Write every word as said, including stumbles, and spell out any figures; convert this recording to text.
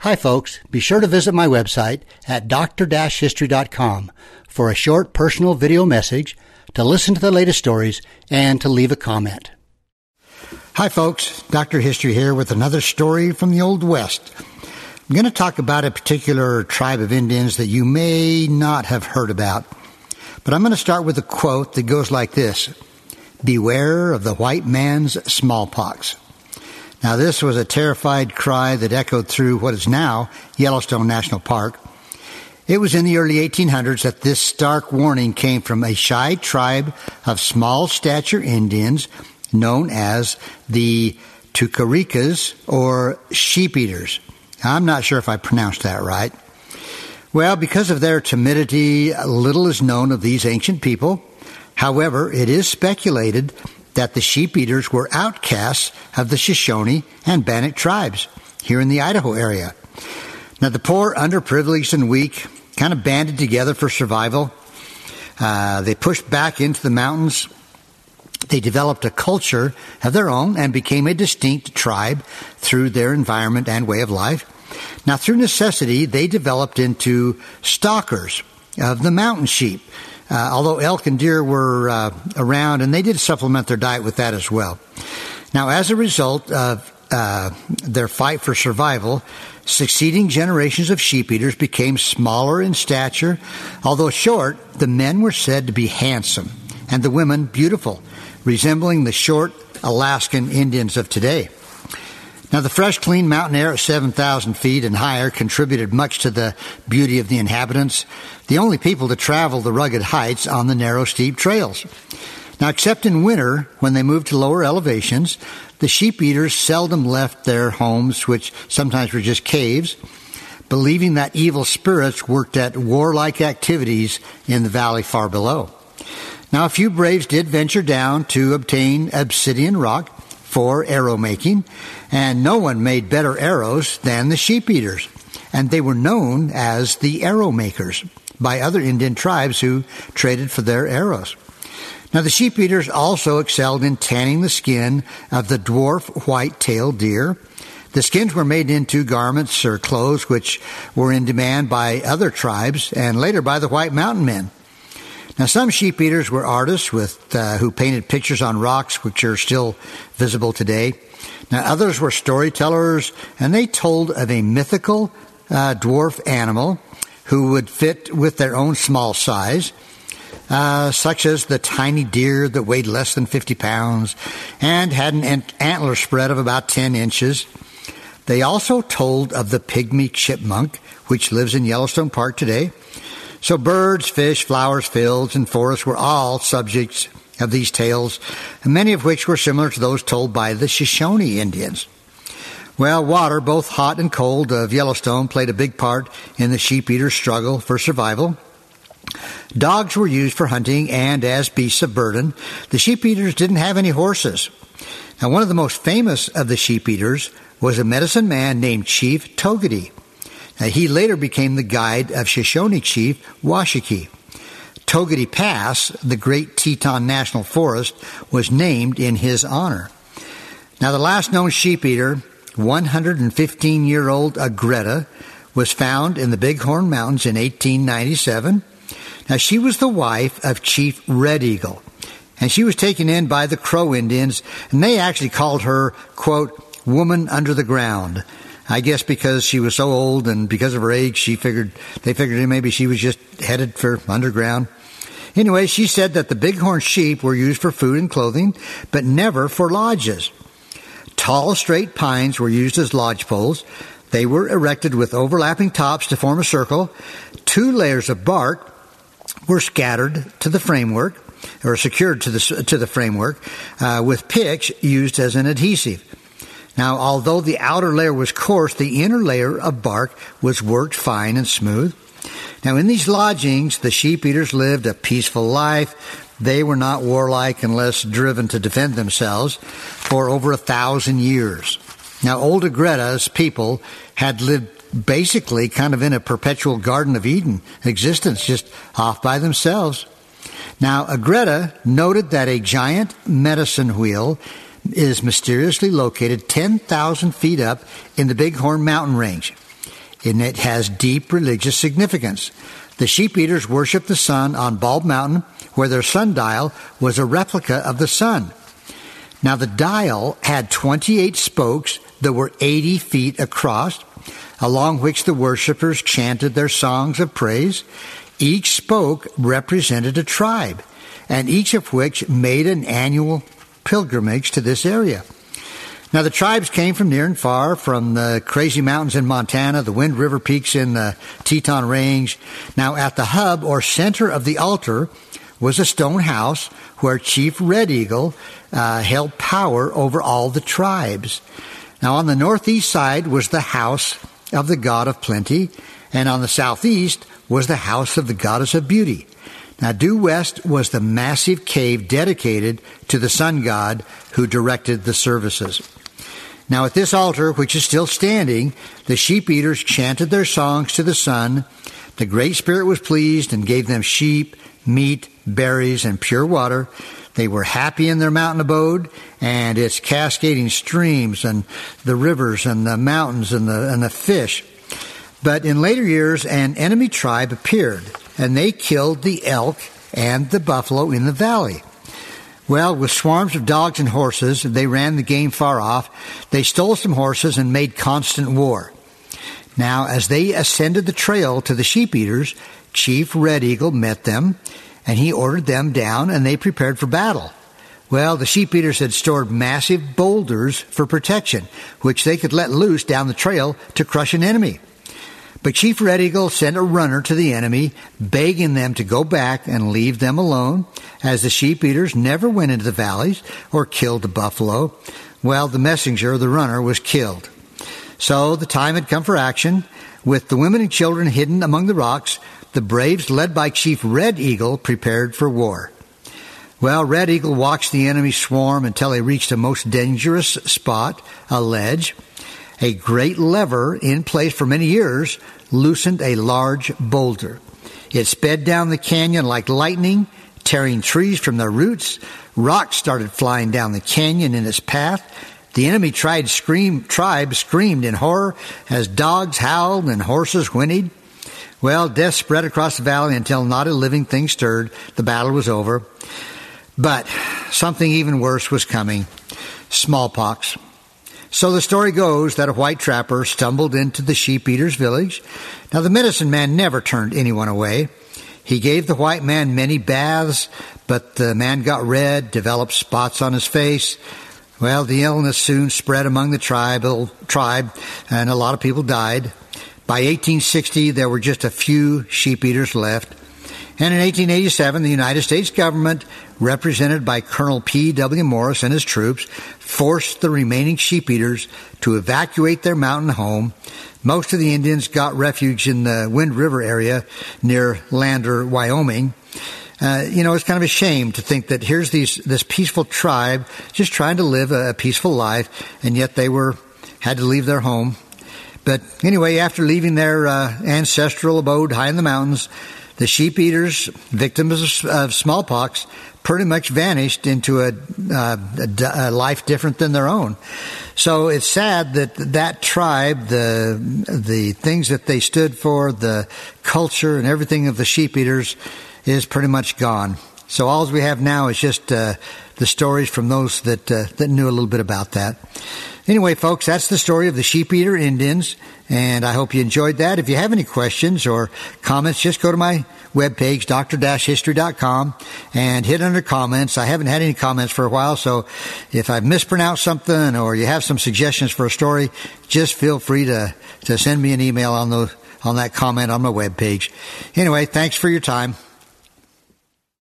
Hi folks, be sure to visit my website at d r history dot com for a short personal video message, to listen to the latest stories, and to leave a comment. Hi folks, Doctor History here with another story from the Old West. I'm going to talk about a particular tribe of Indians that you may not have heard about, but I'm going to start with a quote that goes like this: "Beware of the white man's smallpox." Now, this was a terrified cry that echoed through what is now Yellowstone National Park. It was in the early eighteen hundreds that this stark warning came from a shy tribe of small-stature Indians known as the Tucaraicas, or sheep-eaters. I'm not sure if I pronounced that right. Well, because of their timidity, little is known of these ancient people. However, it is speculated that the sheep-eaters were outcasts of the Shoshone and Bannock tribes here in the Idaho area. Now, the poor, underprivileged, and weak kind of banded together for survival. Uh, they pushed back into the mountains. They developed a culture of their own and became a distinct tribe through their environment and way of life. Now, through necessity, they developed into stalkers of the mountain sheep, uh, although elk and deer were uh, around, and they did supplement their diet with that as well. Now, as a result of uh, their fight for survival, succeeding generations of sheep-eaters became smaller in stature. Although short, the men were said to be handsome, and the women beautiful, resembling the short Alaskan Indians of today. Now, the fresh, clean mountain air at seven thousand feet and higher contributed much to the beauty of the inhabitants, the only people to travel the rugged heights on the narrow, steep trails. Now, except in winter, when they moved to lower elevations, the sheep-eaters seldom left their homes, which sometimes were just caves, believing that evil spirits worked at warlike activities in the valley far below. Now, a few braves did venture down to obtain obsidian rock for arrow making, and no one made better arrows than the sheep-eaters, and they were known as the arrow makers by other Indian tribes who traded for their arrows. Now, the sheep-eaters also excelled in tanning the skin of the dwarf white-tailed deer. The skins were made into garments or clothes which were in demand by other tribes and later by the White Mountain Men. Now, some sheep-eaters were artists with uh, who painted pictures on rocks, which are still visible today. Now, others were storytellers, and they told of a mythical uh, dwarf animal who would fit with their own small size, uh, such as the tiny deer that weighed less than fifty pounds and had an ant- antler spread of about ten inches. They also told of the pygmy chipmunk, which lives in Yellowstone Park today. So birds, fish, flowers, fields, and forests were all subjects of these tales, and many of which were similar to those told by the Shoshone Indians. Well, water, both hot and cold, of Yellowstone played a big part in the sheep-eater's struggle for survival. Dogs were used for hunting and as beasts of burden. The sheep-eaters didn't have any horses. Now, one of the most famous of the sheep-eaters was a medicine man named Chief Togedy. Now, he later became the guide of Shoshone Chief Washakie. Togedy Pass, the Great Teton National Forest, was named in his honor. Now, the last known sheep-eater, one hundred fifteen-year-old Agreda, was found in the Bighorn Mountains in eighteen ninety-seven. Now, she was the wife of Chief Red Eagle, and she was taken in by the Crow Indians, and they actually called her, quote, woman under the ground. I guess because she was so old and because of her age, she figured they figured maybe she was just headed for underground. Anyway, she said that the bighorn sheep were used for food and clothing, but never for lodges. Tall, straight pines were used as lodge poles. They were erected with overlapping tops to form a circle. Two layers of bark were scattered to the framework, or secured to the to the framework, uh, with pitch used as an adhesive. Now, although the outer layer was coarse, the inner layer of bark was worked fine and smooth. Now, in these lodgings, the sheep-eaters lived a peaceful life. They were not warlike unless driven to defend themselves for over a thousand years. Now, old Agreda's people had lived basically kind of in a perpetual Garden of Eden existence, just off by themselves. Now, Agreda noted that a giant medicine wheel is mysteriously located ten thousand feet up in the Bighorn mountain range. and it has deep religious significance. The sheep-eaters worshiped the sun on Bald Mountain, where their sundial was a replica of the sun. Now, the dial had twenty-eight spokes that were eighty feet across, along which the worshipers chanted their songs of praise. Each spoke represented a tribe, and each of which made an annual pilgrimage to this area. Now, the tribes came from near and far, from the Crazy Mountains in Montana, the Wind River Peaks in the Teton Range. Now, at the hub or center of the altar was a stone house where Chief Red Eagle uh, held power over all the tribes. Now, on the northeast side was the house of the God of Plenty, and on the southeast was the house of the Goddess of Beauty. Now, due west was the massive cave dedicated to the sun god who directed the services. Now, at this altar, which is still standing, the sheep-eaters chanted their songs to the sun. The Great Spirit was pleased and gave them sheep, meat, berries, and pure water. They were happy in their mountain abode, and its cascading streams and the rivers and the mountains and the, and the fish. But in later years, an enemy tribe appeared, and they killed the elk and the buffalo in the valley. Well, with swarms of dogs and horses, they ran the game far off. They stole some horses and made constant war. Now, as they ascended the trail to the sheep-eaters, Chief Red Eagle met them, and he ordered them down, and they prepared for battle. Well, the sheep-eaters had stored massive boulders for protection, which they could let loose down the trail to crush an enemy. But Chief Red Eagle sent a runner to the enemy, begging them to go back and leave them alone, as the sheep-eaters never went into the valleys or killed the buffalo. Well, the messenger, the runner, was killed. So the time had come for action. With the women and children hidden among the rocks, the braves, led by Chief Red Eagle, prepared for war. Well, Red Eagle watched the enemy swarm until they reached a most dangerous spot, a ledge. A great lever, in place for many years, loosened a large boulder. It sped down the canyon like lightning, tearing trees from their roots. Rocks started flying down the canyon in its path. The enemy tried scream, tribe screamed in horror as dogs howled and horses whinnied. Well, death spread across the valley until not a living thing stirred. The battle was over. But something even worse was coming: smallpox. So the story goes that a white trapper stumbled into the sheep-eaters' village. Now, the medicine man never turned anyone away. He gave the white man many baths, but the man got red, developed spots on his face. Well, the illness soon spread among the tribal tribe, and a lot of people died. By eighteen sixty, there were just a few sheep-eaters left. And in eighteen eighty-seven, the United States government, represented by Colonel P W Morris and his troops, forced the remaining sheep-eaters to evacuate their mountain home. Most of the Indians got refuge in the Wind River area near Lander, Wyoming. Uh, you know, it's kind of a shame to think that here's these this peaceful tribe just trying to live a, a peaceful life, and yet they were had to leave their home. But anyway, after leaving their uh, ancestral abode high in the mountains, the sheep-eaters, victims of, of smallpox, pretty much vanished into a, uh, a, a life different than their own. So it's sad that that tribe, the the things that they stood for, the culture and everything of the sheep-eaters, is pretty much gone. So all we have now is just uh, the stories from those that uh, that knew a little bit about that. Anyway, folks, that's the story of the Sheep-Eater Indians, and I hope you enjoyed that. If you have any questions or comments, just go to my webpage, d r dash history dot com, and hit under comments. I haven't had any comments for a while, so if I've mispronounced something or you have some suggestions for a story, just feel free to, to send me an email on the on that comment on my webpage. Anyway, thanks for your time.